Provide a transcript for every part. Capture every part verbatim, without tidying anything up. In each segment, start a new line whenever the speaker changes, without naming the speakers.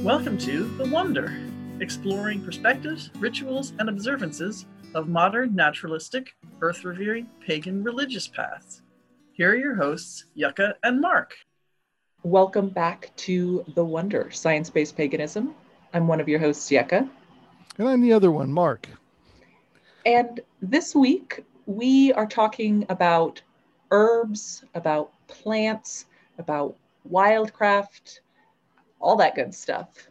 Welcome to The Wonder, exploring perspectives, rituals, and observances of modern, naturalistic, earth-revering, pagan religious paths. Here are your hosts, Yucca and Mark.
Welcome back to The Wonder, Science-Based Paganism. I'm one of your hosts, Yucca.
And I'm the other one, Mark.
And this week, we are talking about herbs, about plants, about wildcraft, all that good stuff.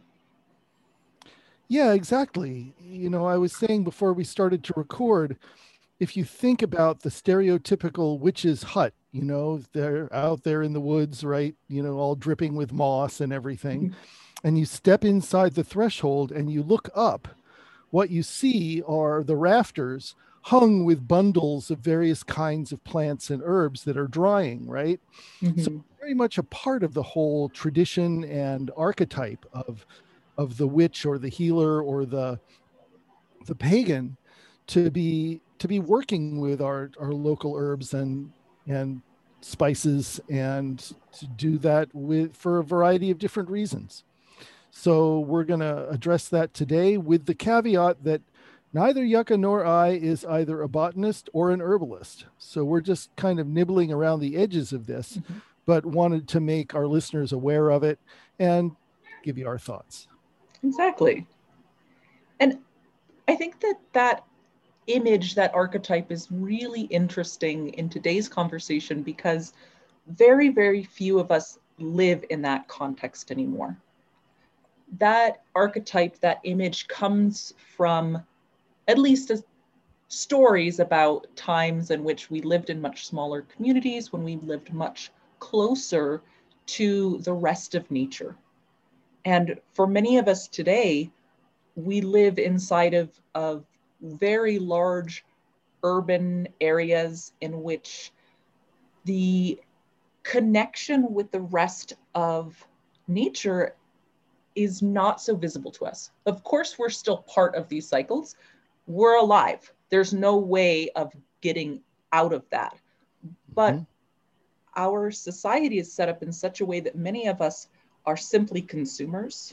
Yeah, exactly. You know, I was saying before we started to record, if you think about the stereotypical witch's hut, you know, they're out there in the woods, right? You know, all dripping with moss and everything. Mm-hmm. And you step inside the threshold and you look up, what you see are the rafters hung with bundles of various kinds of plants and herbs that are drying, right? Mm-hmm. So very much a part of the whole tradition and archetype of, of the witch or the healer or the, the pagan to be to be working with our, our local herbs and and spices, and to do that with for a variety of different reasons. So we're going to address that today with the caveat that neither Yucca nor I is either a botanist or an herbalist. So we're just kind of nibbling around the edges of this, mm-hmm. but wanted to make our listeners aware of it and give you our thoughts.
Exactly. And I think that that image, that archetype is really interesting in today's conversation because very, very few of us live in that context anymore. That archetype, that image comes from at least as stories about times in which we lived in much smaller communities, when we lived much closer to the rest of nature. And for many of us today, we live inside of, of very large urban areas in which the connection with the rest of nature is not so visible to us. Of course, we're still part of these cycles. We're alive. There's no way of getting out of that. But mm-hmm. our society is set up in such a way that many of us are simply consumers.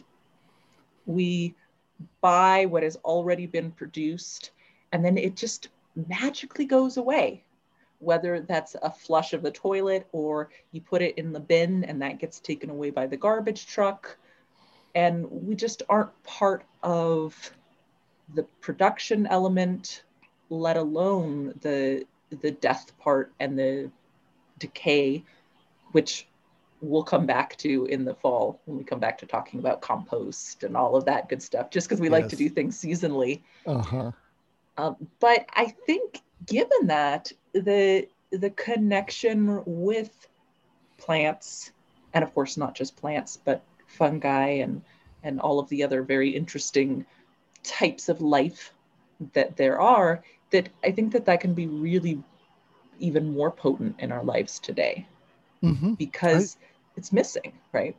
We buy what has already been produced, and then it just magically goes away. Whether that's a flush of the toilet or you put it in the bin and that gets taken away by the garbage truck. And we just aren't part of the production element, let alone the, the death part and the decay, which we'll come back to in the fall when we come back to talking about compost and all of that good stuff, just because we yes. like to do things seasonally.
Uh-huh.
Um, but I think given that, the the connection with plants, and of course not just plants, but fungi and, and all of the other very interesting types of life that there are, that I think that that can be really even more potent in our lives today.
Mm-hmm.
Because I, it's missing, right?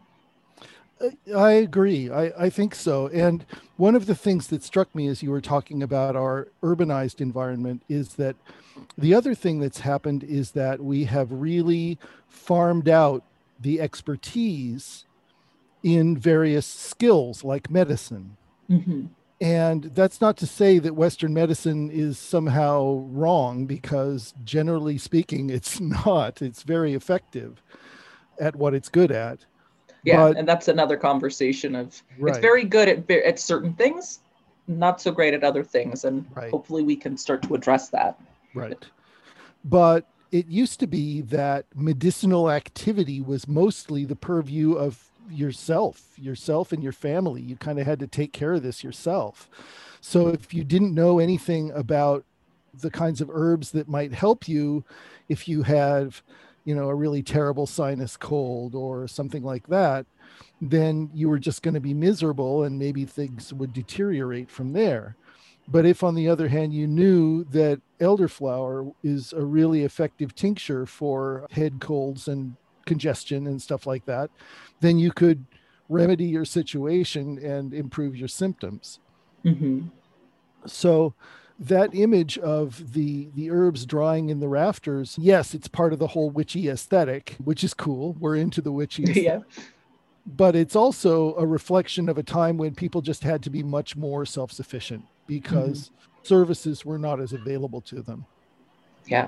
I agree. I, I think so. And one of the things that struck me as you were talking about our urbanized environment is that the other thing that's happened is that we have really farmed out the expertise in various skills like medicine.
Mm-hmm.
And that's not to say that Western medicine is somehow wrong, because generally speaking, it's not. It's very effective at what it's good at.
Yeah,
but,
and that's another conversation of
right.
It's very good at at certain things, not so great at other things, and
right.
hopefully we can start to address that.
Right. But it used to be that medicinal activity was mostly the purview of yourself, yourself and your family. You kind of had to take care of this yourself. So if you didn't know anything about the kinds of herbs that might help you, if you have, you know, a really terrible sinus cold or something like that, then you were just going to be miserable and maybe things would deteriorate from there. But if, on the other hand, you knew that elderflower is a really effective tincture for head colds and congestion and stuff like that, then you could remedy your situation and improve your symptoms.
Mm-hmm.
So that image of the the herbs drying in the rafters, yes, it's part of the whole witchy aesthetic, which is cool. We're into the witchy aesthetic.
Yeah.
but it's also a reflection of a time when people just had to be much more self-sufficient because mm-hmm. services were not as available to them.
Yeah.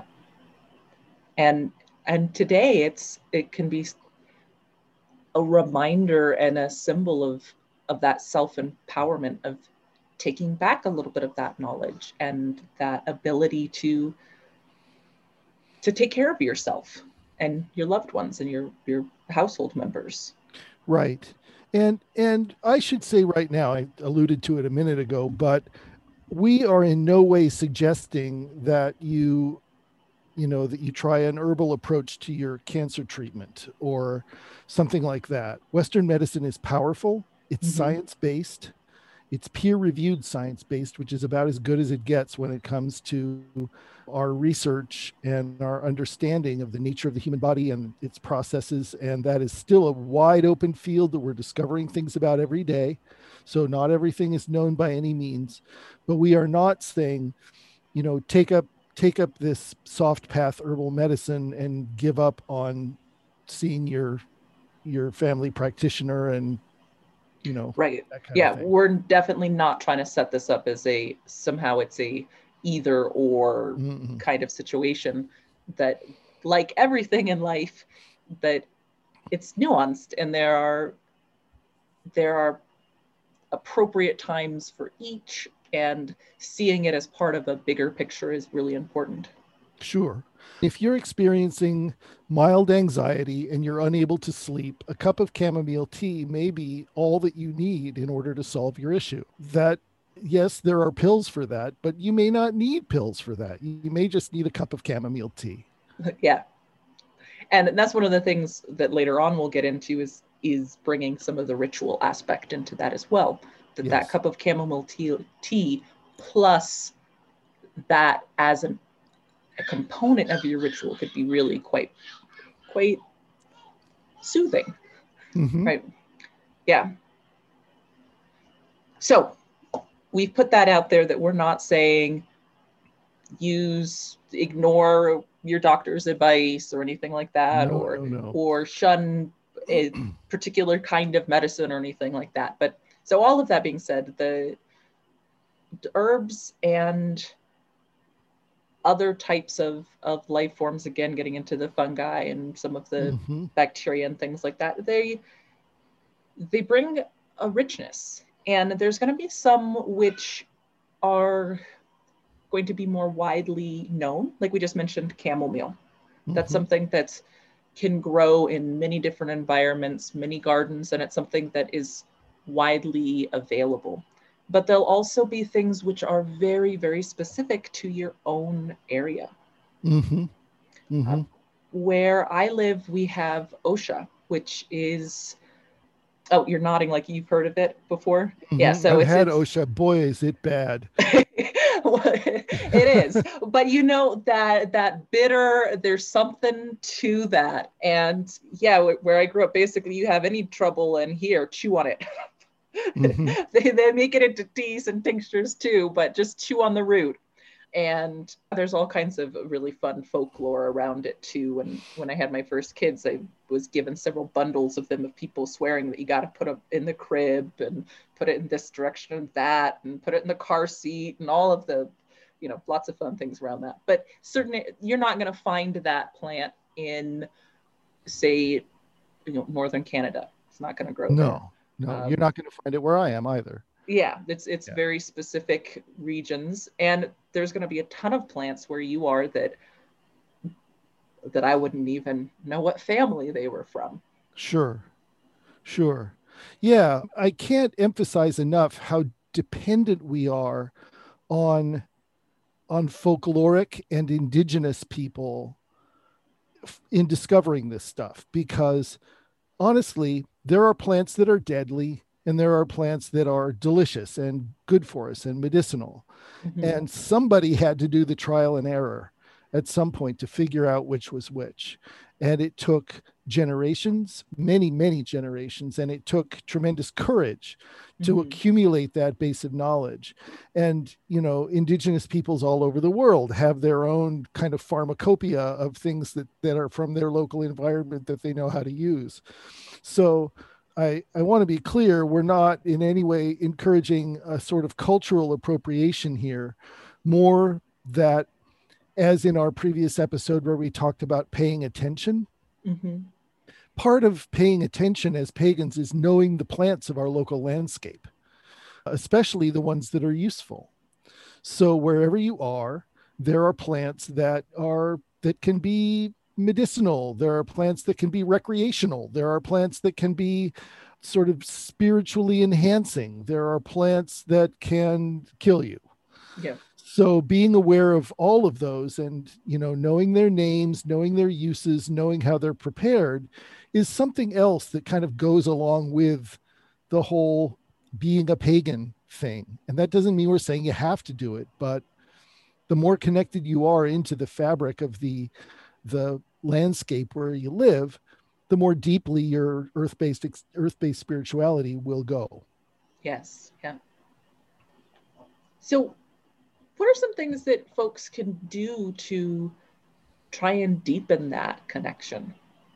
And and today it's it can be a reminder and a symbol of of that self-empowerment, of taking back a little bit of that knowledge and that ability to to take care of yourself and your loved ones and your your household members.
Right. And and I should say right now, I alluded to it a minute ago, but we are in no way suggesting that you you know, that you try an herbal approach to your cancer treatment or something like that. Western medicine is powerful. It's mm-hmm. science-based. It's peer-reviewed science-based, which is about as good as it gets when it comes to our research and our understanding of the nature of the human body and its processes. And that is still a wide open field that we're discovering things about every day. So not everything is known by any means, but we are not saying, you know, take up take up this soft path herbal medicine and give up on seeing your your family practitioner and, you know,
right. Yeah, we're definitely not trying to set this up as a somehow it's a either or mm-hmm. kind of situation. That, like everything in life, that it's nuanced and there are there are appropriate times for each, and seeing it as part of a bigger picture is really important.
Sure. If you're experiencing mild anxiety and you're unable to sleep, a cup of chamomile tea may be all that you need in order to solve your issue. That, yes, there are pills for that, but you may not need pills for that. You may just need a cup of chamomile tea.
Yeah. And that's one of the things that later on we'll get into is, is bringing some of the ritual aspect into that as well. That yes. that cup of chamomile tea, tea plus that as an, a component of your ritual could be really quite, quite soothing, mm-hmm. right? Yeah. So we've put that out there that we're not saying use, ignore your doctor's advice or anything like that,
no,
or
no, no.
or shun a particular kind of medicine or anything like that. But so all of that being said, the, the herbs and other types of, of life forms, again, getting into the fungi and some of the mm-hmm. bacteria and things like that, they they bring a richness. And there's going to be some which are going to be more widely known. Like we just mentioned, chamomile. Mm-hmm. That's something that can grow in many different environments, many gardens, and it's something that is widely available. But there'll also be things which are very, very specific to your own area.
Mm-hmm. Mm-hmm. Uh,
where I live, we have Osha, which is, oh, you're nodding like you've heard of it before.
Mm-hmm.
Yeah, so
I've
it's,
had
it's,
Osha. Boy, is it bad.
It is, but you know that that bitter, there's something to that. And yeah, where I grew up, basically you have any trouble in here, chew on it. Mm-hmm. they, they make it into teas and tinctures too, but just chew on the root. And there's all kinds of really fun folklore around it too. When when I had my first kids, I was given several bundles of them of people swearing that you got to put them in the crib and put it in this direction and that, and put it in the car seat and all of the, you know, lots of fun things around that. But certainly you're not going to find that plant in, say, you know, northern Canada. It's not going to grow
no,
there.
No, um, you're not going to find it where I am either.
Yeah, it's it's yeah. very specific regions, and there's going to be a ton of plants where you are that that I wouldn't even know what family they were from.
Sure, sure. Yeah, I can't emphasize enough how dependent we are on on folkloric and indigenous people in discovering this stuff, because honestly, there are plants that are deadly and there are plants that are delicious and good for us and medicinal. Mm-hmm. And somebody had to do the trial and error at some point to figure out which was which. And it took generations, many, many generations, and it took tremendous courage to mm-hmm. accumulate that base of knowledge. And, you know, indigenous peoples all over the world have their own kind of pharmacopoeia of things that, that are from their local environment that they know how to use. So I, I want to be clear, we're not in any way encouraging a sort of cultural appropriation here, more that, as in our previous episode where we talked about paying attention,
Mm-hmm.
part of paying attention as pagans is knowing the plants of our local landscape, especially the ones that are useful. So wherever you are, there are plants that are that can be medicinal. There are plants that can be recreational. There are plants that can be sort of spiritually enhancing. There are plants that can kill you.
Yeah.
So being aware of all of those and, you know, knowing their names, knowing their uses, knowing how they're prepared is something else that kind of goes along with the whole being a pagan thing. And that doesn't mean we're saying you have to do it, but the more connected you are into the fabric of the the landscape where you live, the more deeply your earth-based earth-based spirituality will go.
Yes. Yeah. So what are some things that folks can do to try and deepen that connection?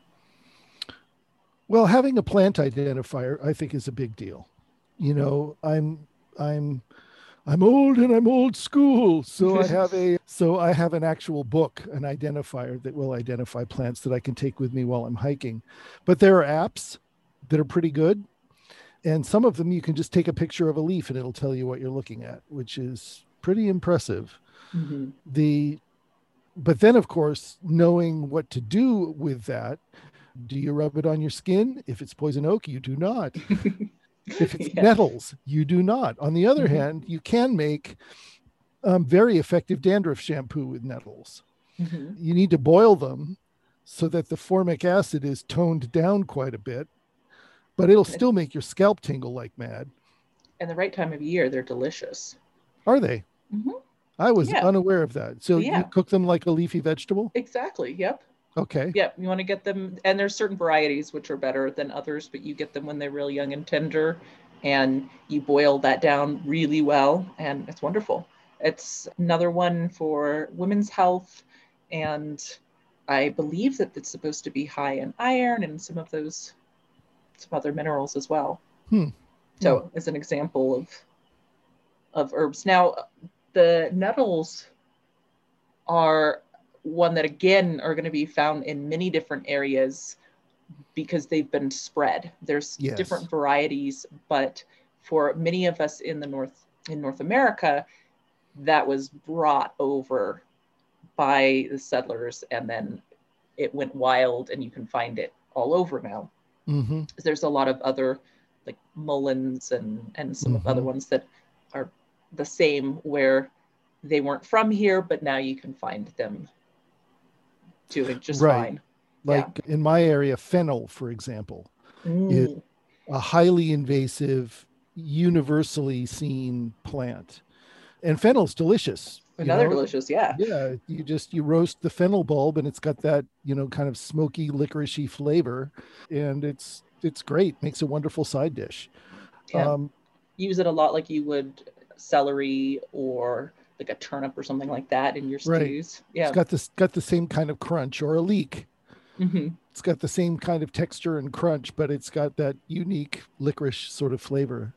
Well, having a plant identifier, I think, is a big deal. You know, I'm I'm I'm old and I'm old school. So I have a so I have an actual book, an identifier that will identify plants that I can take with me while I'm hiking. But there are apps that are pretty good. And some of them you can just take a picture of a leaf and it'll tell you what you're looking at, which is pretty impressive.
Mm-hmm.
The but then of course, knowing what to do with that. Do you rub it on your skin? If it's poison oak, you do not. If it's
Yeah.
nettles, you do not. On the other
Mm-hmm.
hand, you can make um, very effective dandruff shampoo with nettles.
Mm-hmm.
You need to boil them so that the formic acid is toned down quite a bit, but it'll still make your scalp tingle like mad.
And the right time of year, they're delicious.
Are they?
Mm-hmm.
I was
Yeah.
unaware of that. So
Yeah.
you cook them like a leafy vegetable?
Exactly. Yep.
Okay.
Yeah, you want to get them, and there's certain varieties which are better than others, but you get them when they're real young and tender, and you boil that down really well, and it's wonderful. It's another one for women's health, and I believe that it's supposed to be high in iron and some of those, some other minerals as well.
Hmm.
So as an example of, of herbs. Now, the nettles are one that again are going to be found in many different areas because they've been spread. There's
Yes.
different varieties, but for many of us in the North, in North America, that was brought over by the settlers and then it went wild and you can find it all over now.
Mm-hmm.
There's a lot of other like mullins and, and some
Mm-hmm.
other ones that are the same where they weren't from here, but now you can find them doing just
Right.
fine.
Like in my area, fennel, for example,
Mm.
is a highly invasive, universally seen plant. And fennel's delicious. you
Another
know?
delicious, yeah.
Yeah, you just you roast the fennel bulb and it's got that, you know, kind of smoky, licoricey flavor, and it's it's great. Makes a wonderful side dish.
Yeah.
Um,
Use it a lot like you would celery or like a turnip or something like that in your
Right.
stews. Yeah.
It's got this got the same kind of crunch, or a leek.
Mm-hmm.
It's got the same kind of texture and crunch, but it's got that unique licorice sort of flavor.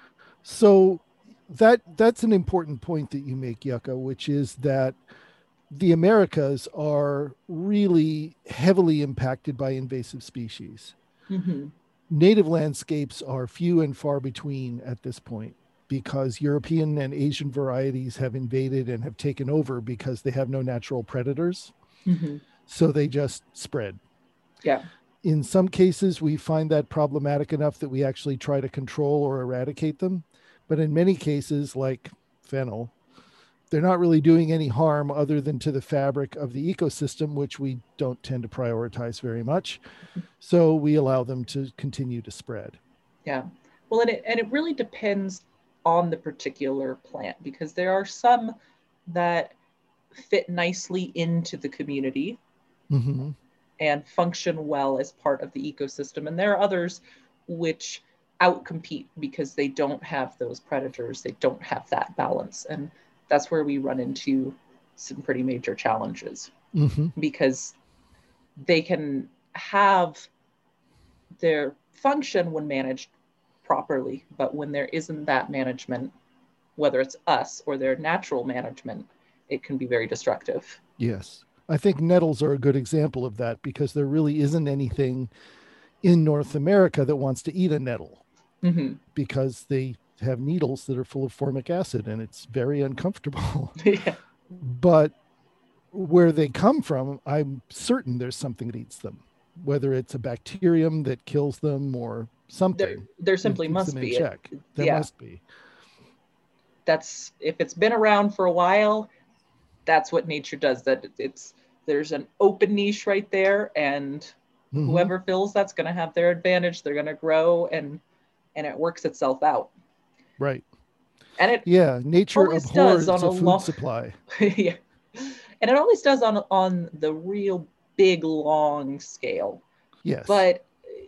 So that that's an important point that you make, Yucca, which is that the Americas are really heavily impacted by invasive species.
Mm-hmm.
Native landscapes are few and far between at this point because European and Asian varieties have invaded and have taken over because they have no natural predators.
Mm-hmm.
So they just spread.
Yeah.
In some cases, we find that problematic enough that we actually try to control or eradicate them. But in many cases, like fennel, they're not really doing any harm other than to the fabric of the ecosystem, which we don't tend to prioritize very much. So we allow them to continue to spread.
Yeah. Well, and it, and it really depends on the particular plant because there are some that fit nicely into the community
Mm-hmm.
and function well as part of the ecosystem. And there are others which outcompete because they don't have those predators. They don't have that balance. And that's where we run into some pretty major challenges
Mm-hmm.
because they can have their function when managed properly. But when there isn't that management, whether it's us or their natural management, it can be very destructive.
Yes. I think nettles are a good example of that, because there really isn't anything in North America that wants to eat a nettle,
mm-hmm.
because they have needles that are full of formic acid and it's very uncomfortable.
Yeah.
But where they come from, I'm certain there's something that eats them, whether it's a bacterium that kills them or something.
There, there simply must be.
Check.
It,
there
yeah.
must be.
That's, if it's been around for a while, that's what nature does. That it's, there's an open niche right there, and mm-hmm. whoever fills that's going to have their advantage. They're going to grow, and and it works itself out.
Right.
And it
yeah, nature abhors
on
a,
a
food
long,
supply.
Yeah, and it always does on on the real big long scale.
Yes.
But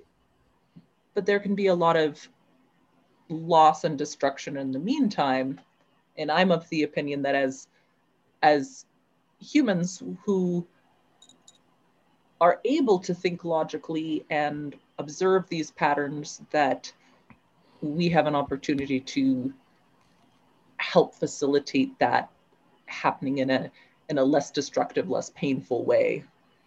but there can be a lot of loss and destruction in the meantime. And I'm of the opinion that as as humans who are able to think logically and observe these patterns, that we have an opportunity to help facilitate that happening in a in a less destructive, less painful way.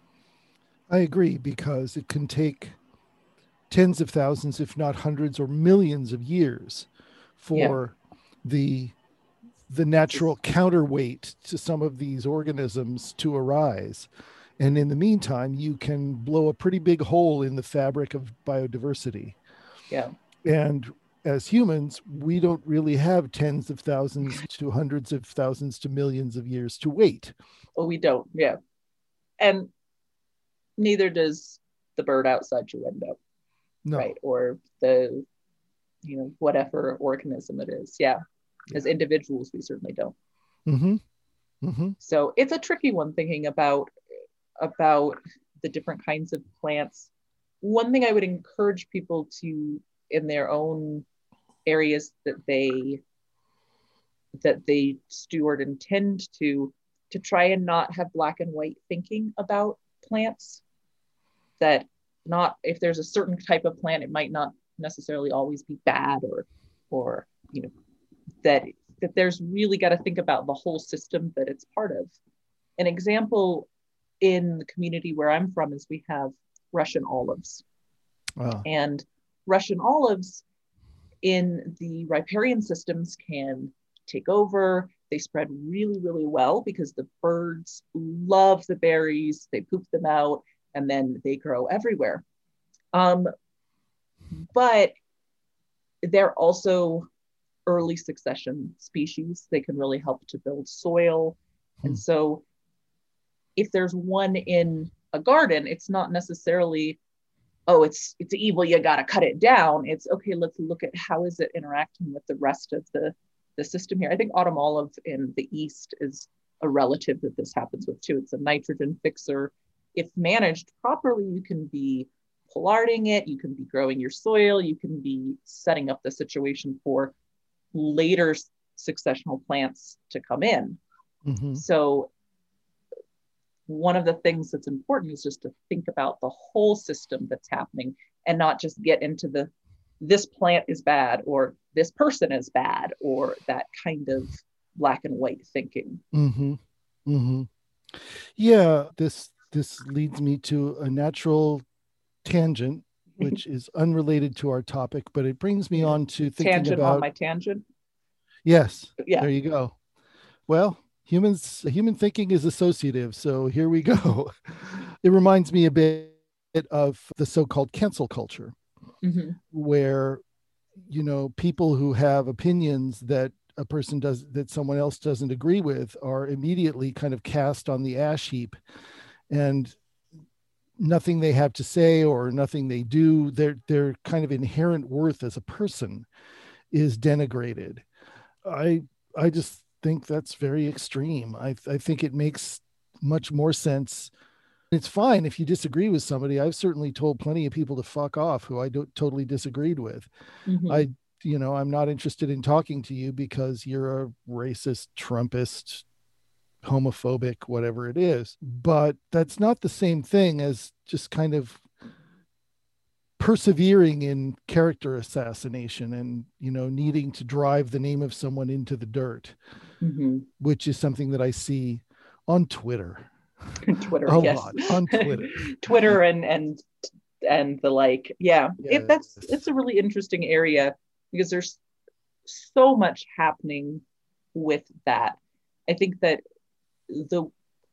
I agree, because it can take tens of thousands, if not hundreds or millions of years for yeah. the the natural counterweight to some of these organisms to arise. And in the meantime, you can blow a pretty big hole in the fabric of biodiversity.
Yeah.
And as humans, we don't really have tens of thousands to hundreds of thousands to millions of years to wait.
Well, we don't. Yeah. And neither does the bird outside your window.
No.
Right. Or the, you know, whatever organism it is. Yeah. As individuals, we certainly don't.
Mm-hmm. Mm-hmm.
So it's a tricky one, thinking about about the different kinds of plants. One thing I would encourage people to, in their own areas that they that they steward and tend to, to try and not have black and white thinking about plants. That not, if there's a certain type of plant, it might not necessarily always be bad, or or you know, that that there's really got to think about the whole system that it's part of. An example in the community where I'm from is we have Russian olives.
Wow.
And Russian olives in the riparian systems can take over. They spread really, really well because the birds love the berries, they poop them out, and then they grow everywhere. Um, but they're also early succession species. They can really help to build soil. Hmm. And so if there's one in a garden, it's not necessarily, oh, it's it's evil, you got to cut it down. It's, okay, let's look at how is it interacting with the rest of the, the system here. I think autumn olive in the East is a relative that this happens with too. It's a nitrogen fixer. If managed properly, you can be pollarding it, you can be growing your soil, you can be setting up the situation for later successional plants to come in. Mm-hmm. So one of the things that's important is just to think about the whole system that's happening, and not just get into the, this plant is bad, or this person is bad, or that kind of black and white thinking.
Mm-hmm. Mm-hmm. Yeah, this this leads me to a natural tangent, which is unrelated to our topic, but it brings me on to thinking
tangent
about
on my tangent.
Yes.
Yeah.
There you go. Well, humans, human thinking is associative. So here we go. It reminds me a bit of the so-called cancel culture, mm-hmm. where, you know, people who have opinions that a person does, that someone else doesn't agree with, are immediately kind of cast on the ash heap, and nothing they have to say or nothing they do, their, their kind of inherent worth as a person is denigrated. I, I just think that's very extreme. I, I think it makes much more sense. It's fine if you disagree with somebody. I've certainly told plenty of people to fuck off who I don't totally disagreed with. Mm-hmm. I, you know, I'm not interested in talking to you because you're a racist, Trumpist, homophobic, whatever it is. But that's not the same thing as just kind of persevering in character assassination and, you know, needing to drive the name of someone into the dirt,
mm-hmm.
which is something that I see on Twitter.
Twitter,
a
yes.
lot on Twitter.
Twitter and and and the like. Yeah,
yes.
it, that's it's a really interesting area because there's so much happening with that. I think that the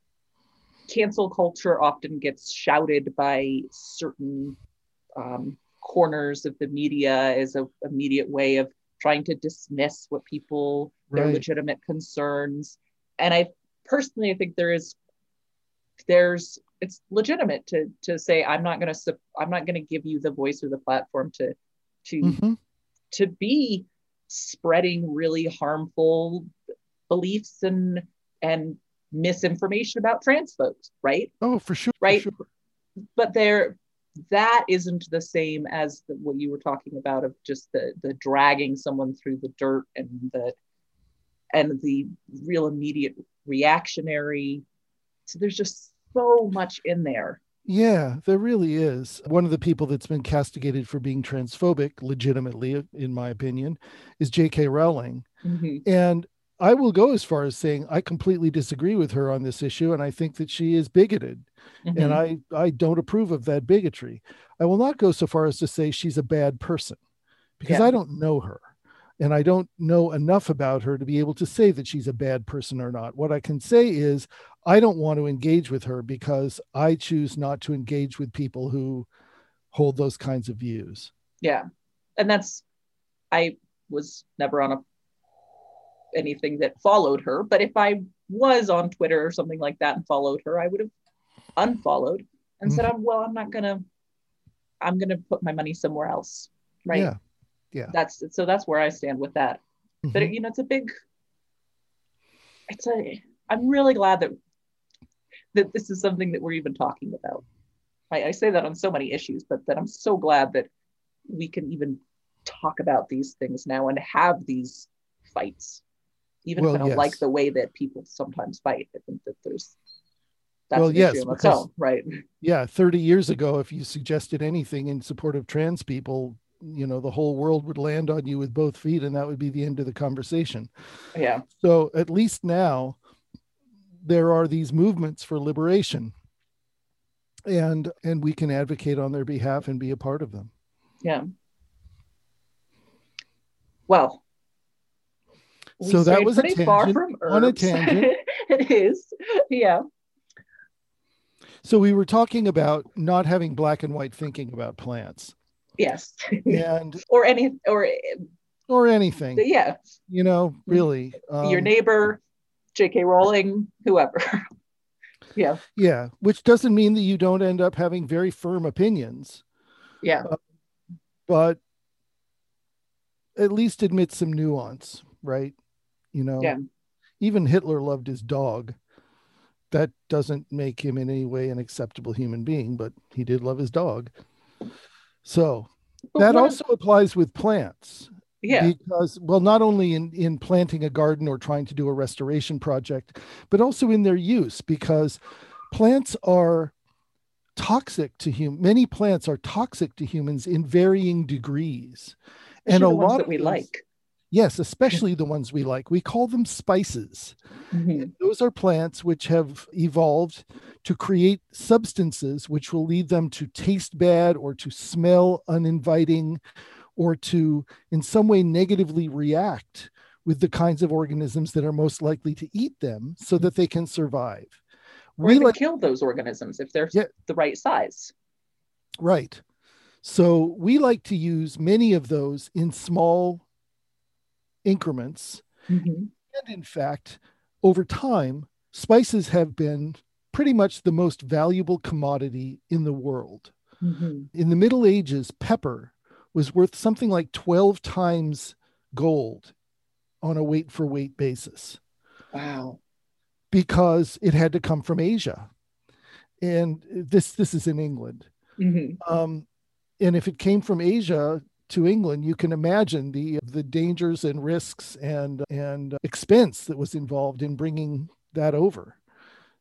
cancel culture often gets shouted by certain um, corners of the media as a immediate way of trying to dismiss what people, their
right.
legitimate concerns. And I personally, I think there is, there's, it's legitimate to to say, I'm not going to, I'm not going to give you the voice or the platform to, to, mm-hmm. to be spreading really harmful beliefs and, and misinformation about trans folks, right?
Oh, for sure.
Right.
For sure.
But there, that isn't the same as the, what you were talking about of just the the dragging someone through the dirt and the and the real immediate reactionary. So there's just so much in there.
Yeah, there really is. One of the people that's been castigated for being transphobic, legitimately, in my opinion, is J K Rowling.
Mm-hmm.
And I will go as far as saying I completely disagree with her on this issue, and I think that she is bigoted. Mm-hmm. And I, I don't approve of that bigotry. I will not go so far as to say she's a bad person, because yeah. I don't know her. And I don't know enough about her to be able to say that she's a bad person or not. What I can say is I don't want to engage with her because I choose not to engage with people who hold those kinds of views.
Yeah. And that's, I was never on a anything that followed her, but if I was on Twitter or something like that and followed her, I would have unfollowed and mm-hmm. said, I'm, well, I'm not gonna, I'm gonna put my money somewhere else, right?
Yeah, yeah.
That's so that's where I stand with that. Mm-hmm. But you know, it's a big, it's a. I'm really glad that that this is something that we're even talking about. I, I say that on so many issues, but that I'm so glad that we can even talk about these things now and have these fights. Even well, if I don't yes. like the way that people sometimes fight, I think that there's that's
well,
an
yes,
issue on its own, right?
Yeah, thirty years ago, if you suggested anything in support of trans people, you know, the whole world would land on you with both feet, and that would be the end of the conversation.
Yeah.
So at least now there are these movements for liberation, and and we can advocate on their behalf and be a part of them.
Yeah. Well.
So that was a
pretty
tangent,
far from herbs.
On a tangent.
It is, yeah.
So we were talking about not having black and white thinking about plants.
Yes.
And
or any or
or anything.
Yeah.
You know, really.
Um, Your neighbor, J K Rowling, whoever. Yeah.
Yeah, which doesn't mean that you don't end up having very firm opinions.
Yeah.
Uh, but at least admit some nuance, right? You know,
yeah.
Even Hitler loved his dog. That doesn't make him in any way an acceptable human being, but he did love his dog. So but that also if, applies with plants.
Yeah.
Because, well, not only in, in planting a garden or trying to do a restoration project, but also in their use, because plants are toxic to humans. Many plants are toxic to humans in varying degrees.
And a
lot
ones that we
those,
like.
Yes, especially the ones we like. We call them spices.
Mm-hmm.
Those are plants which have evolved to create substances which will lead them to taste bad or to smell uninviting or to in some way negatively react with the kinds of organisms that are most likely to eat them so that they can survive.
Or we even like, kill those organisms if they're yeah, the right size.
Right. So we like to use many of those in small increments.
Mm-hmm.
And in fact, over time, spices have been pretty much the most valuable commodity in the world.
Mm-hmm.
In the Middle Ages, pepper was worth something like twelve times gold on a weight for weight basis.
Wow.
Because it had to come from Asia. And this, this is in England.
Mm-hmm.
Um, and if it came from Asia to England, you can imagine the the dangers and risks and and expense that was involved in bringing that over.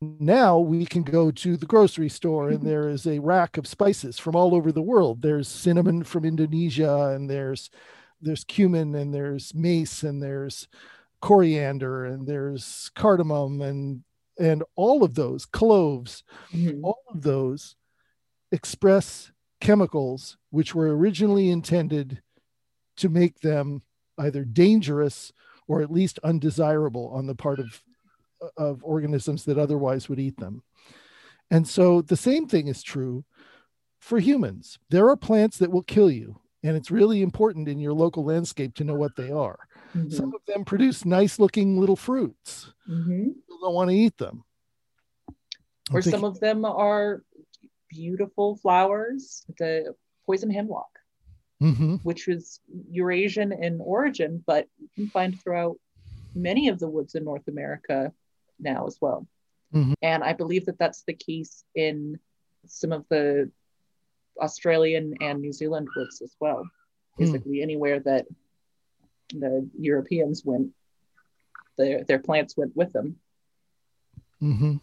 Now we can go to the grocery store and there is a rack of spices from all over the world. There's cinnamon from Indonesia, and there's there's cumin, and there's mace, and there's coriander, and there's cardamom, and and all of those cloves,
Mhm.
all of those express chemicals which were originally intended to make them either dangerous or at least undesirable on the part of of organisms that otherwise would eat them. And so the same thing is true for humans. There are plants that will kill you, and it's really important in your local landscape to know what they are.
Mhm.
Some of them produce nice looking little fruits.
Mhm.
People don't want to eat them. I'm
Or some
thinking-
of them are beautiful flowers, the poison hemlock,
Mhm.
which is Eurasian in origin, but you can find throughout many of the woods in North America now as well.
Mhm.
And I believe that that's the case in some of the Australian and New Zealand woods as well. Basically, anywhere that the Europeans went, their their plants went with them.
Mhm.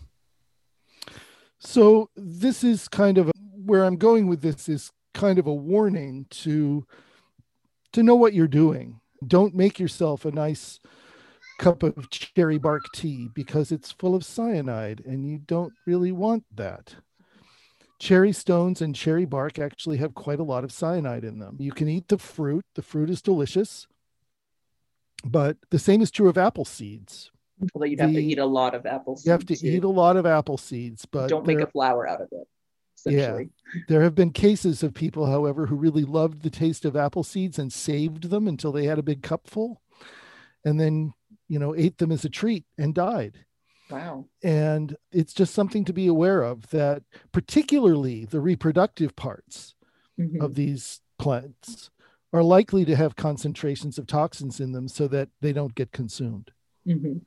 So this is kind of a, where I'm going with this is kind of a warning to to know what you're doing. Don't make yourself a nice cup of cherry bark tea because it's full of cyanide, and you don't really want that. Cherry stones and cherry bark actually have quite a lot of cyanide in them. You can eat the fruit. The fruit is delicious, but the same is true of apple seeds.
Although you'd have to
The-
eat a lot of apple seeds.
You have to
too.
eat a lot of apple seeds, but
Don't make
there-
a flour out of it, essentially.
There have been cases of people, however, who really loved the taste of apple seeds and saved them until they had a big cupful, and then, you know, ate them as a treat and died.
Wow.
And it's just something to be aware of, that particularly the reproductive parts
Mhm.
of these plants are likely to have concentrations of toxins in them so that they don't get consumed.
Mhm.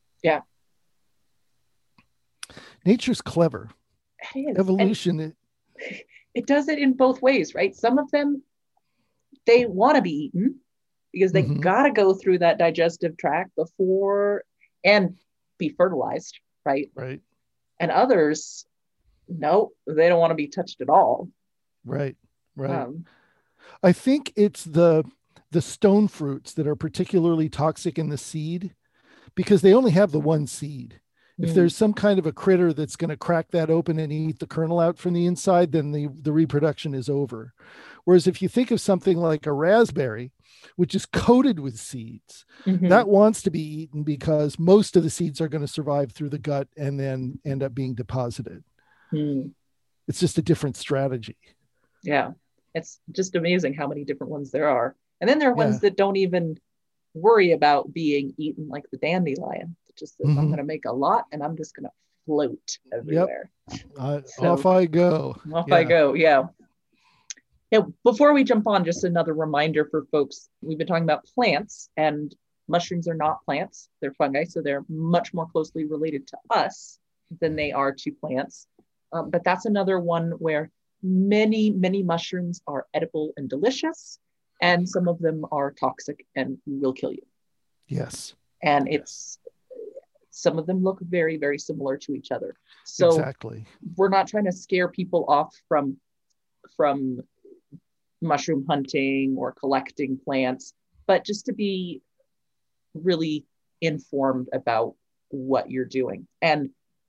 Nature's clever.
It is. And
Evolution, it-
it does it in both ways, right? Some of them, they want to be eaten because they
Mhm.
got to go through that digestive tract before and be fertilized, right?
right,
And others, no, they don't want to be touched at all.
right, right.
Um,
I think it's the the stone fruits that are particularly toxic in the seed because they only have the one seed. If
mm,
there's some kind of a critter that's going to crack that open and eat the kernel out from the inside, then the, the reproduction is over. Whereas if you think of something like a raspberry, which is coated with seeds,
mhm,
that wants to be eaten because most of the seeds are going to survive through the gut and then end up being deposited.
mm,
It's just a different strategy.
yeah, it's just amazing how many different ones there are. And then there are ones
Yeah.
that don't even worry about being eaten, like the dandelion. It just says, I'm
Mhm.
going to make a lot and I'm just going to float everywhere.
Uh,
So-
off I go.
Off
Yeah.
I go. Yeah. Now, before we jump on, just another reminder for folks. We've been talking about plants, and mushrooms are not plants. They're fungi, so they're much more closely related to us than they are to plants. Um, but that's another one where many, many mushrooms are edible and delicious, and some of them are toxic and will kill you.
Yes,
And it's some of them look very, very similar to each other. So
exactly.
we're not trying to scare people off from from mushroom hunting or collecting plants, but just to be really informed about what you're doing. And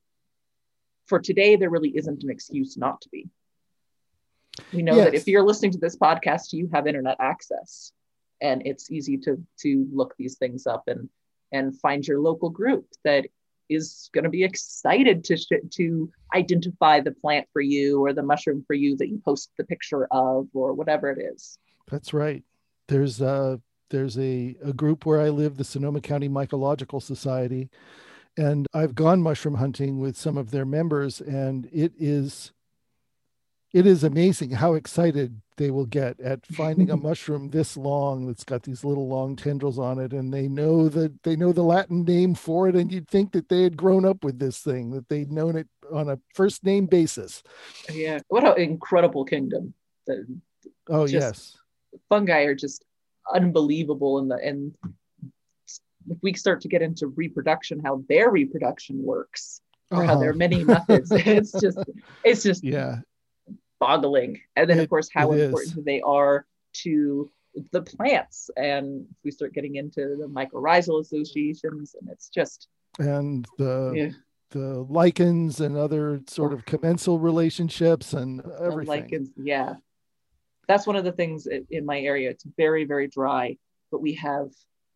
for today, there really isn't an excuse not to be. We know that
Yes.
if you're listening to this podcast, you have internet access, and it's easy to to look these things up and and find your local group that is going to be excited to sh- to identify the plant for you or the mushroom for you that you post the picture of or whatever it is.
That's right. There's a there's a, a group where I live, the Sonoma County Mycological Society, and I've gone mushroom hunting with some of their members, and it is it is amazing how excited they will get at finding a mushroom this long that's got these little long tendrils on it, and they know that they know the Latin name for it, and you'd think that they had grown up with this thing, that they'd known it on a first name basis.
Yeah, what an incredible kingdom. The
Oh
Just-
yes.
fungi are just unbelievable, and the and if we start to get into reproduction, how their reproduction works, or how there are
Uh-huh.
many methods. It's just, it's just
Yeah,
boggling. And then, of
it
course,
it
how
is.
important they are to the plants. And we start getting into the mycorrhizal associations, and it's just,
And the
yeah,
the lichens and other sort
oh,
of commensal relationships and
the
everything.
lichens. Yeah. That's one of the things in my area. It's very, very dry, but we have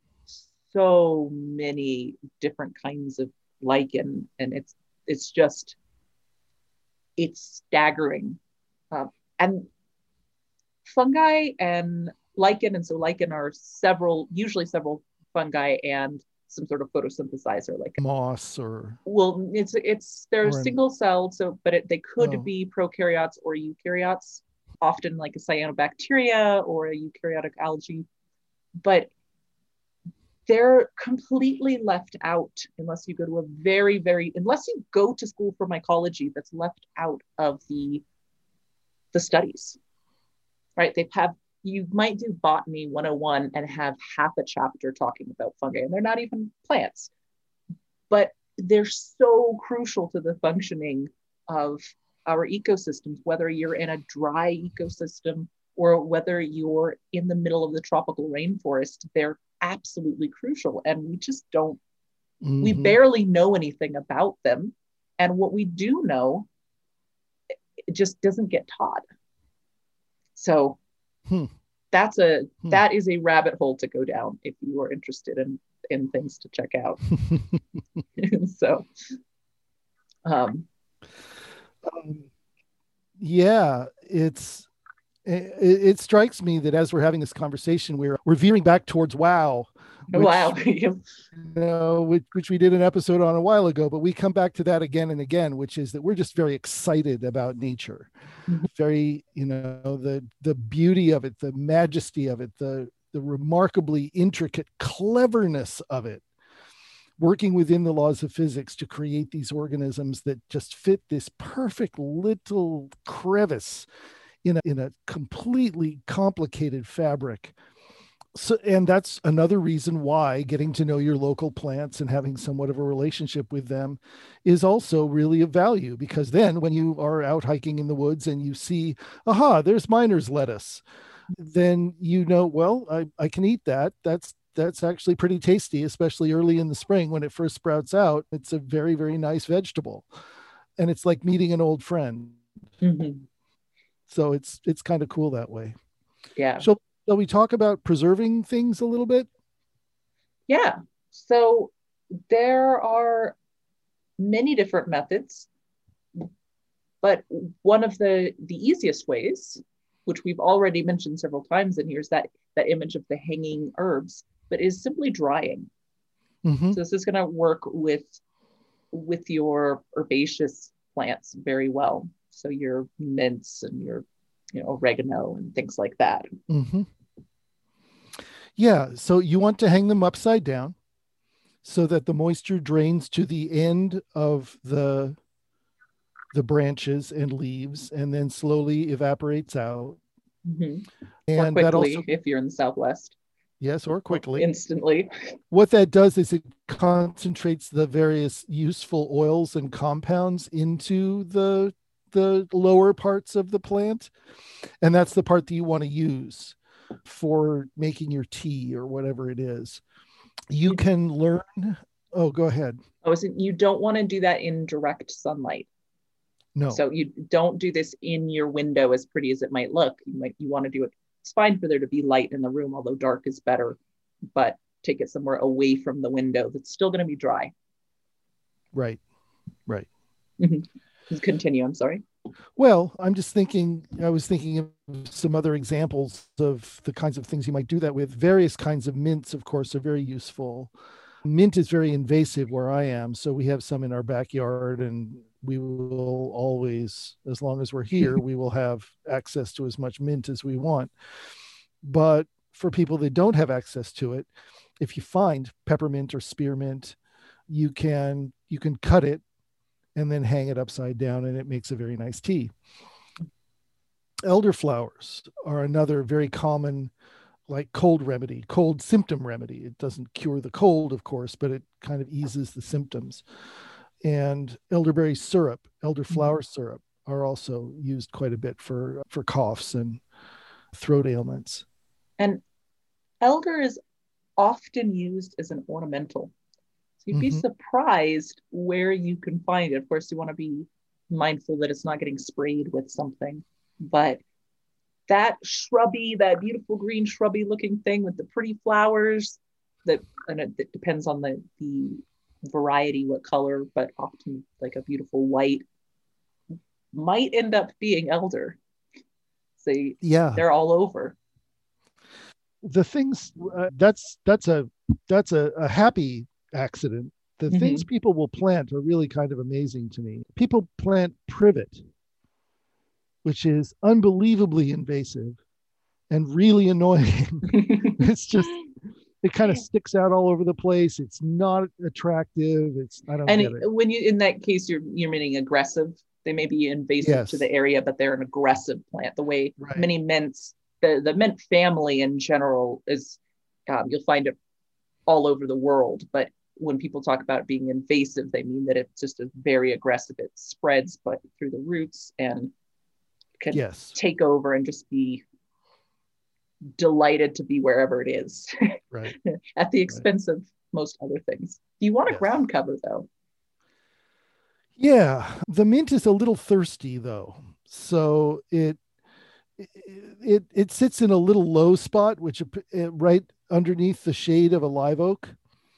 so many different kinds of lichen, and it's it's just it's staggering. Um, and fungi and lichen, and so lichen are several, usually several fungi and some sort of photosynthesizer, like,
Moss or
well, it's it's they're
or an
single celled, so but it, they could
oh.
be prokaryotes or eukaryotes, often like a cyanobacteria or a eukaryotic algae, but they're completely left out unless you go to a very, very, unless you go to school for mycology, that's left out of the the studies, right? They have, you might do botany one oh one and have half a chapter talking about fungi, and they're not even plants, but they're so crucial to the functioning of our ecosystems, whether you're in a dry ecosystem or whether you're in the middle of the tropical rainforest. They're absolutely crucial, and we just don't, we
Mm-hmm.
barely know anything about them. And what we do know, it just doesn't get taught. So
Hmm.
that's a,
Hmm.
that is a rabbit hole to go down if you are interested in in things to check out. So um
um, yeah, it's it, it strikes me that as we're having this conversation, we're we're veering back towards wow, which
wow.
you know, which, which we did an episode on a while ago, but we come back to that again and again, which is that we're just very excited about nature. Very, you know, the the beauty of it, the majesty of it, the the remarkably intricate cleverness of it, working within the laws of physics to create these organisms that just fit this perfect little crevice in a, in a completely complicated fabric. So, and that's another reason why getting to know your local plants and having somewhat of a relationship with them is also really of value, because then when you are out hiking in the woods and you see, aha, there's miner's lettuce, then you know, well, I, I can eat that. That's that's actually pretty tasty, especially early in the spring when it first sprouts out. It's a very, very nice vegetable. And it's like meeting an old friend.
Mm-hmm.
So it's it's kind of cool that way.
Yeah.
Shall, shall we talk about preserving things a little bit?
Yeah. So there are many different methods, but one of the the easiest ways, which we've already mentioned several times in here, is that that image of the hanging herbs, but is simply drying.
Mm-hmm.
So this is going to work with with your herbaceous plants very well. So your mints and your, you know, oregano and things like that.
Mm-hmm. Yeah. So you want to hang them upside down so that the moisture drains to the end of the the branches and leaves and then slowly evaporates out.
Mm-hmm.
And
or quickly,
that also,
if you're in the Southwest.
Yes, or quickly.
Instantly.
What that does is it concentrates the various useful oils and compounds into the the lower parts of the plant. And that's the part that you want to use for making your tea or whatever it is. You can learn. Oh, go ahead.
Oh, so you don't want to do that in direct sunlight.
No.
So you don't do this in your window, as pretty as it might look. You might, you want to do it. It's fine for there to be light in the room, although dark is better, but take it somewhere away from the window that's still going to be dry.
Right. Right.
Mm-hmm. Continue. I'm sorry.
Well, I'm just thinking, I was thinking of some other examples of the kinds of things you might do that with. Various kinds of mints, of course, are very useful. Mint is very invasive where I am, so we have some in our backyard, and we will always, as long as we're here, we will have access to as much mint as we want. But for people that don't have access to it, if you find peppermint or spearmint, you can you can cut it and then hang it upside down, and it makes a very nice tea. Elderflowers are another very common, like, cold remedy, cold symptom remedy. It doesn't cure the cold, of course, but it kind of eases the symptoms. and elderberry syrup, elderflower
Mhm.
syrup are also used quite a bit for, for coughs and throat ailments.
And elder is often used as an ornamental. So you'd be
Mm-hmm.
surprised where you can find it. Of course, you want to be mindful that it's not getting sprayed with something, but that shrubby, that beautiful green shrubby looking thing with the pretty flowers, that, and it, it depends on the the variety, what color, but often like a beautiful white, might end up being elder. So
Yeah.
they're all over.
The things uh, that's that's a that's a, a happy accident. The
Mm-hmm.
things people will plant are really kind of amazing to me. People plant privet, which is unbelievably invasive and really annoying. It's just, it kind of sticks out all over the place. It's not attractive. It's, I don't
and
get it.
When you, in that case, you're you're meaning aggressive. They may be invasive
Yes.
to the area, but they're an aggressive plant. The way
Right.
many mints, the, the mint family in general is, um, you'll find it all over the world. But when people talk about it being invasive, they mean that it's just a very aggressive. It spreads, but through the roots, and can
Yes.
take over and just be delighted to be wherever it is.
Right.
At the expense right. of most other things. You want a
Yes.
ground cover though.
Yeah, the mint is a little thirsty though, so it it it sits in a little low spot, which right underneath the shade of a live oak.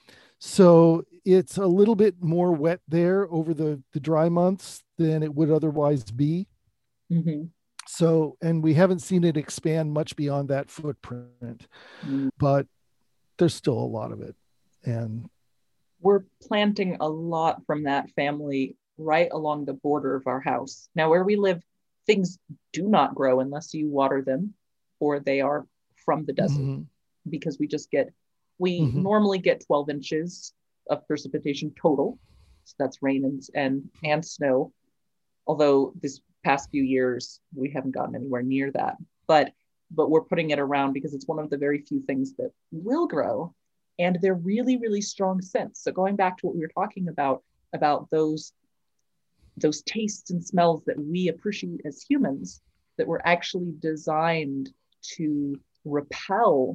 So it's a little bit more wet there over the the dry months than it would otherwise be.
Mm-hmm.
So, and we haven't seen it expand much beyond that footprint, mm. but there's still a lot of it, and
we're planting a lot from that family right along the border of our house. Now, where we live, things do not grow unless you water them, or they are from the desert, mm-hmm. because we just get, we mm-hmm. normally get twelve inches of precipitation total. So that's rain and, and, and snow. Although this past few years, we haven't gotten anywhere near that, but, but we're putting it around because it's one of the very few things that will grow. And they're really, really strong scents. So going back to what we were talking about, about those, those tastes and smells that we appreciate as humans, that were actually designed to repel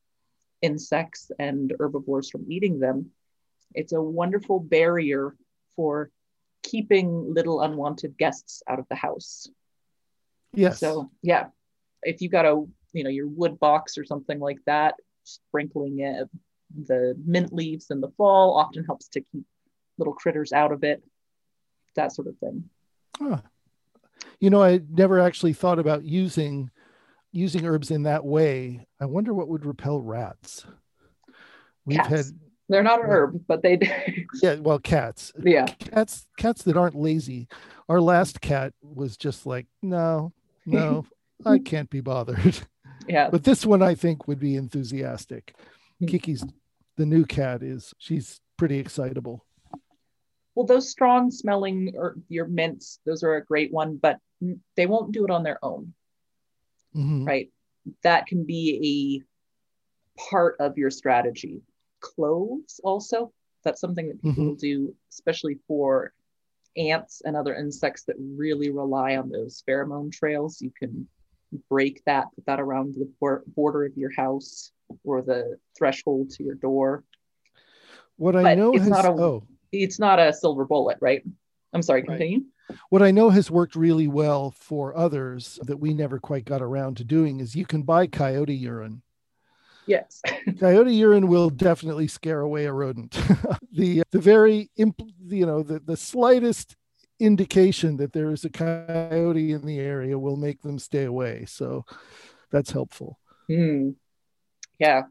insects and herbivores from eating them. It's a wonderful barrier for keeping little unwanted guests out of the house.
Yes.
So yeah, if you got a, you know, your wood box or something like that, sprinkling it, the mint leaves in the fall often helps to keep little critters out of it, that sort of thing.
Huh. You know, I never actually thought about using using herbs in that way. I wonder what would repel rats. We've
cats.
had
They're not an herb, but they
yeah, well, cats.
Yeah.
Cats cats that aren't lazy. Our last cat was just like, no, no, I can't be bothered.
Yeah.
But this one I think would be enthusiastic. Kiki's the new cat is, she's pretty excitable.
Well, those strong smelling or your mints, those are a great one, but they won't do it on their own.
Mm-hmm.
Right? That can be a part of your strategy. Cloves also, that's something that people mm-hmm. will do, especially for ants and other insects that really rely on those pheromone trails. You can break that, put that around the border of your house or the threshold to your door.
What I
but
know
it's
has,
not a
oh.
it's not a silver bullet, right? I'm sorry, continue.
Right. What I know has worked really well for others that we never quite got around to doing is you can buy coyote urine.
Yes.
Coyote urine will definitely scare away a rodent. the the very imp, you know the, the slightest indication that there is a coyote in the area will make them stay away. So that's helpful.
Mm. Yeah.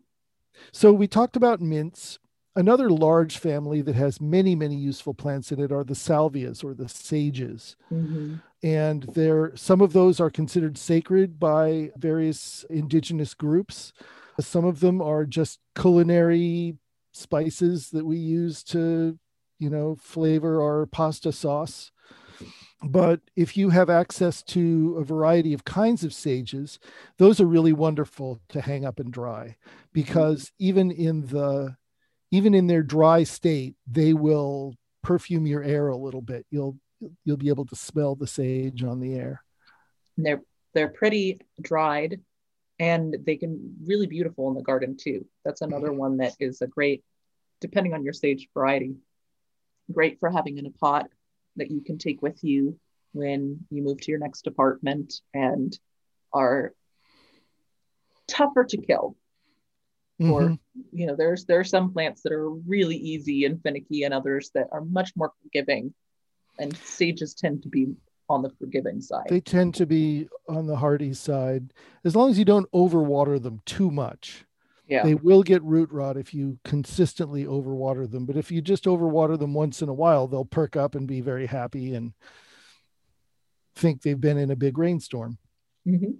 So we talked about mints. Another large family that has many, many useful plants in it are the salvias or the sages.
Mm-hmm.
And there, some of those are considered sacred by various indigenous groups. Some of them are just culinary spices that we use to, you know, flavor our pasta sauce. But if you have access to a variety of kinds of sages, those are really wonderful to hang up and dry, because even in the even in their dry state, they will perfume your air a little bit. You'll you'll be able to smell the sage on the air.
And they're they're pretty dried, and they can really beautiful in the garden too. That's another one that is a great, depending on your sage variety, great for having in a pot that you can take with you when you move to your next apartment, and are tougher to kill. Mm-hmm. Or, you know, there's there are some plants that are really easy and finicky, and others that are much more forgiving. And sages tend to be on the forgiving side.
They tend to be on the hardy side, as long as you don't overwater them too much.
Yeah.
They will get root rot if you consistently overwater them. But if you just overwater them once in a while, they'll perk up and be very happy and think they've been in a big rainstorm.
Mm-hmm.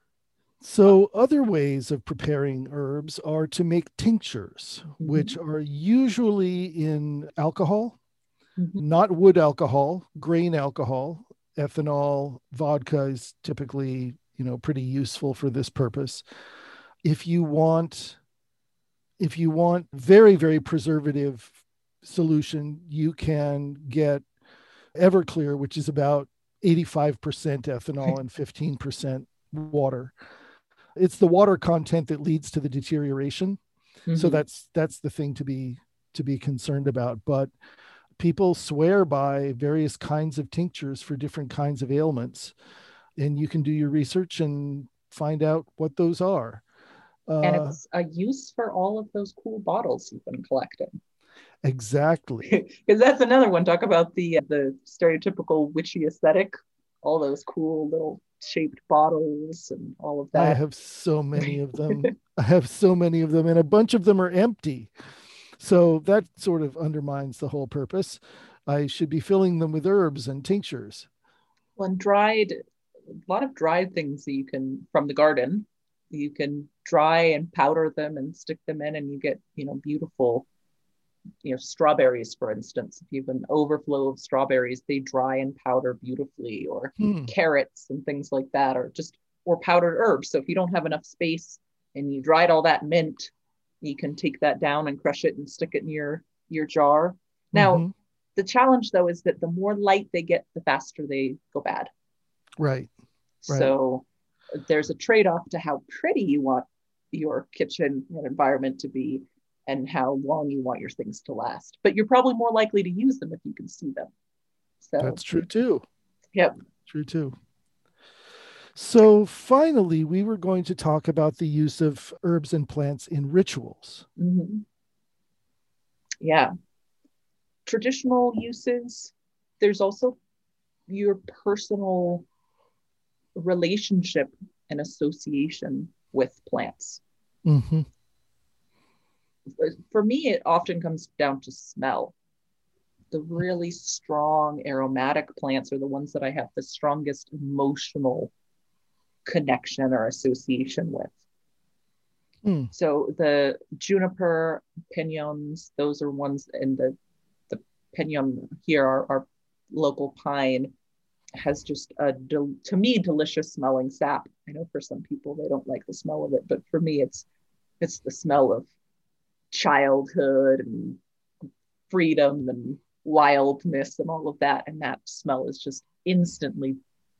So other ways of preparing herbs are to make tinctures, mm-hmm. which are usually in alcohol, mm-hmm. not wood alcohol, grain alcohol. Ethanol, vodka is typically, you know, pretty useful for this purpose. If you want, if you want very, very preservative solution, you can get Everclear, which is about eighty-five percent ethanol and fifteen percent water. It's the water content that leads to the deterioration. Mm-hmm. So that's that's the thing to be to be concerned about. But people swear by various kinds of tinctures for different kinds of ailments, and you can do your research and find out what those are. Uh,
and it's a use for all of those cool bottles you've been collecting.
Exactly.
Because that's another one. Talk about the the stereotypical witchy aesthetic, all those cool little shaped bottles and all of that.
I have so many of them. I have so many of them, and a bunch of them are empty. So that sort of undermines the whole purpose. I should be filling them with herbs and tinctures.
Well, and dried, a lot of dried things that you can, from the garden, you can dry and powder them and stick them in, and you get, you know, beautiful, you know, strawberries, for instance. If you have an overflow of strawberries, they dry and powder beautifully, or hmm. carrots and things like that, or just, or powdered herbs. So if you don't have enough space and you dried all that mint, you can take that down and crush it and stick it in your, your jar. Now, mm-hmm. the challenge, though, is that the more light they get, the faster they go bad.
Right. right.
So there's a trade-off to how pretty you want your kitchen and environment to be, and how long you want your things to last. But you're probably more likely to use them if you can see them. So
that's true, too.
Yep.
True, too. So finally, we were going to talk about the use of herbs and plants in rituals.
Mm-hmm. Yeah. Traditional uses. There's also your personal relationship and association with plants.
Mm-hmm.
For me, it often comes down to smell. The really strong aromatic plants are the ones that I have the strongest emotional connection or association with.
Mm.
So the juniper, pinyons, those are ones, and the the pinyon here, our, our local pine, has just a del- to me delicious smelling sap. I know for some people they don't like the smell of it, but for me it's it's the smell of childhood and freedom and wildness and all of that, and that smell is just instantly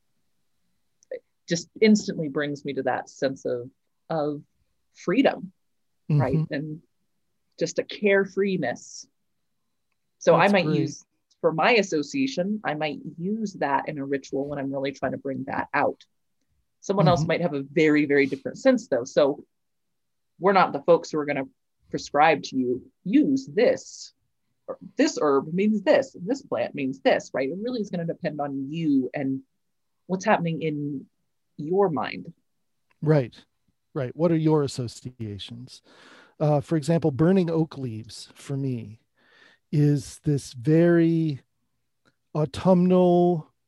just instantly brings me to that sense of of freedom, mm-hmm. right? And just a carefreeness. So That's I might great. use, for my association, I might use that in a ritual when I'm really trying to bring that out. Someone mm-hmm. else might have a very, very different sense, though. So we're not the folks who are going to prescribe to you, use this, or this herb means this, and this plant means this, right? It really is going to depend on you and what's happening in your mind.
Right, right. What are your associations? Uh, for example, burning oak leaves for me is this very autumnal,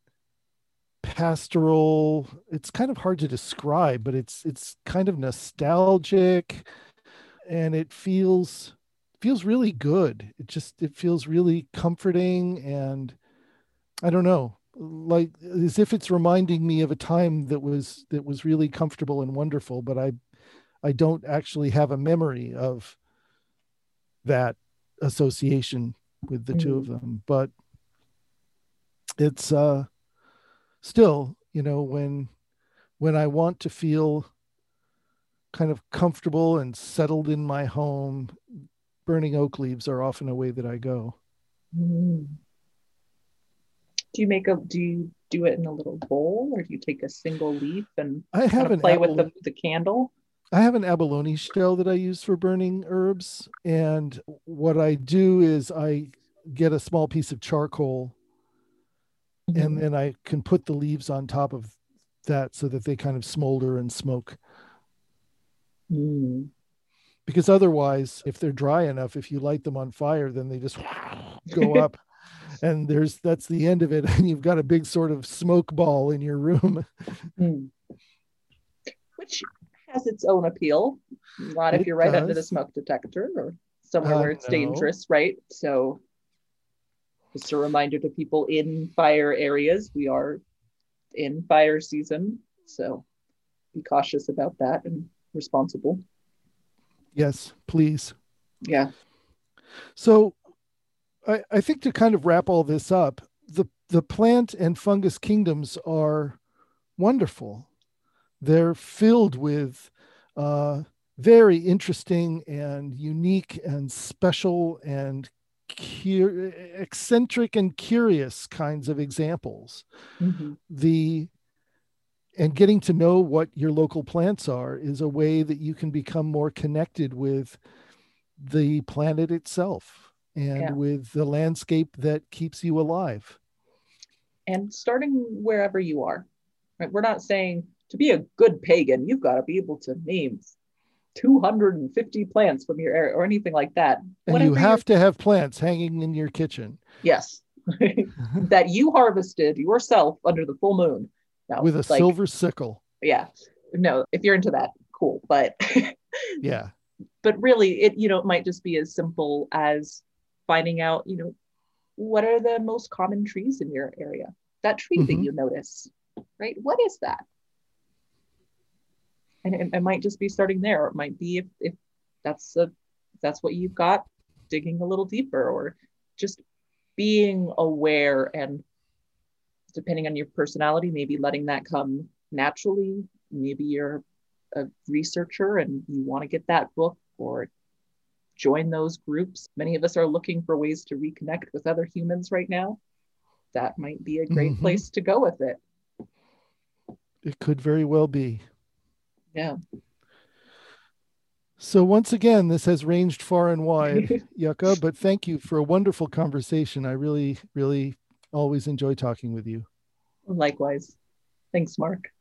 pastoral. It's kind of hard to describe, but it's it's kind of nostalgic, and it feels feels really good. It just it feels really comforting, and I don't know, like as if it's reminding me of a time that was that was really comfortable and wonderful, but I I don't actually have a memory of that association with the
Mm.
two of them. But it's uh, still, you know, when when I want to feel kind of comfortable and settled in my home, burning oak leaves are often a way that I go.
Mm. Do you make a, do you do it in a little bowl, or do you take a single leaf and
I
kind
have
of
an
play with the,
abalone,
the candle?
I have an abalone shell that I use for burning herbs. And what I do is I get a small piece of charcoal and
Mhm.
then I can put the leaves on top of that so that they kind of smolder and smoke.
Mm.
Because otherwise, if they're dry enough, if you light them on fire, then they just go up. And there's that's the end of it. And you've got a big sort of smoke ball in your room.
Mm. Which has its own appeal. Not if
It
you're right under the
does.
smoke detector or somewhere
Uh,
where it's
no.
dangerous, right? So just a reminder to people in fire areas, we are in fire season. So be cautious about that and responsible.
Yes, please.
Yeah.
So I, I think to kind of wrap all this up, the, the plant and fungus kingdoms are wonderful. They're filled with uh, very interesting and unique and special and cur- eccentric and curious kinds of examples.
Mm-hmm.
The and getting to know what your local plants are is a way that you can become more connected with the planet itself and
Yeah.
with the landscape that keeps you alive.
And starting wherever you are, right? We're not saying to be a good pagan, you've got to be able to name two hundred fifty plants from your area or anything like that.
And
Whatever
you have
you're...
to have plants hanging in your kitchen.
Yes. That you harvested yourself under the full moon. Now,
with a
like,
silver sickle.
Yeah. No, if you're into that, cool. But
yeah.
But really, it, you know, it might just be as simple as finding out, you know, what are the most common trees in your area? That tree mm-hmm. that you notice, right? What is that? And it, it might just be starting there. Or it might be if, if that's a, if that's what you've got, digging a little deeper, or just being aware, and depending on your personality, maybe letting that come naturally. Maybe you're a researcher and you want to get that book or join those groups. Many of us are looking for ways to reconnect with other humans right now. That might be a great mm-hmm. place to go with it.
It could very well be.
Yeah.
So once again, this has ranged far and wide, Yucca, but thank you for a wonderful conversation. I really, really always enjoy talking with you.
Likewise. Thanks, Mark.